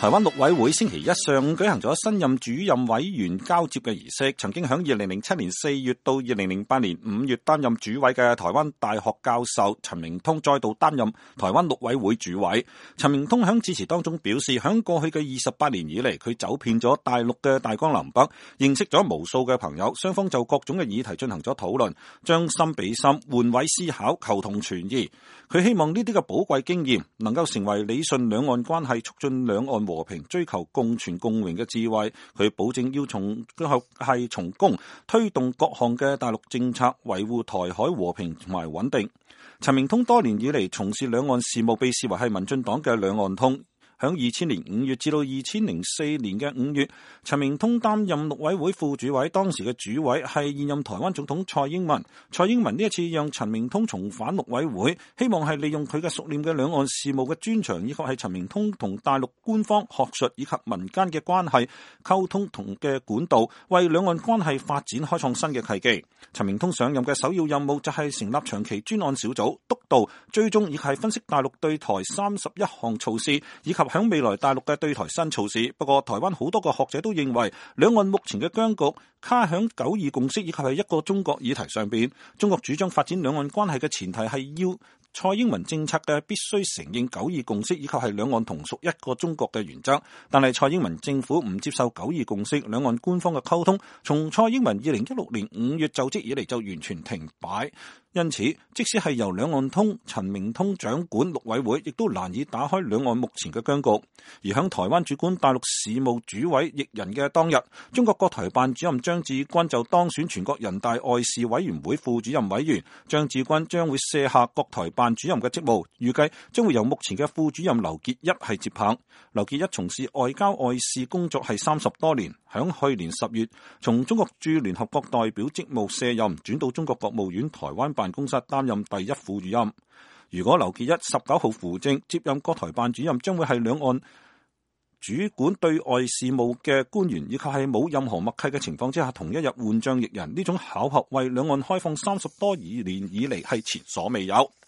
台灣陸委會星期一上午舉行咗新任主任委員交接嘅儀式。曾經喺2007年4月到2008年5月擔任主委嘅台灣大學教授陳明通再度擔任台灣陸委會主委。陳明通喺致辭當中表示，喺過去嘅28年以嚟，佢走遍咗大陸嘅大江南北，認識咗無數嘅朋友，雙方就各種嘅議題進行咗討論，將心比心，換位思考，求同存異。佢希望呢啲嘅寶貴經驗能夠成為理順兩岸關係、促進兩岸和平、追求共存共榮嘅智慧。佢保證要從公推動各項嘅大陸政策，維護台海和平同埋穩定。陳明通多年以嚟從事兩岸事務，被視為係民進黨嘅兩岸通。響2000年5月至到2004年嘅5月，陳明通擔任陸委會副主委，當時嘅主委係現任台灣總統蔡英文。蔡英文呢一次讓陳明通重返陸委會，希望係利用佢嘅熟練嘅兩岸事務嘅專長，以及係陳明通同大陸官方、學術以及民間嘅關係溝通同嘅管道，為兩岸關係發展開創新嘅契機。陳明通上任嘅首要任務就係成立長期專案小組，督導、追蹤以及係分析大陸對台31項措施，以及響未來大陸嘅對台新措施。不過台灣好多個學者都認為，兩岸目前嘅僵局卡響9·2共識以及係一個中國議題上邊。中國主張發展兩岸關係嘅前提係要蔡英文政策嘅必須承認9·2共識以及係兩岸同屬一個中國嘅原則。但係蔡英文政府唔接受9·2共識，兩岸官方嘅溝通從蔡英文2016年5月就職以嚟就完全停擺。因此，即使係由兩岸通陳明通掌管陸委會，亦都難以打開兩岸目前嘅僵局。而響台灣主管大陸事務主委譯人嘅當日，中國國台辦主任張志軍就當選全國人大外事委員會副主任委員。張志軍將會卸下國台辦主任嘅職務，預計將會由目前嘅副主任劉結一係接棒。劉結一從事外交外事工作係30多年，響去年10月從中國駐聯合國代表職務卸任，轉到中國國務院台灣辦公室擔任第一副主任。如果劉結一19號扶正接任國台辦主任，將會係兩岸主管對外事務嘅官員，以及係冇任何默契嘅情況之下，同一日換將譯人，呢種巧合為兩岸開放30多年以嚟係前所未有。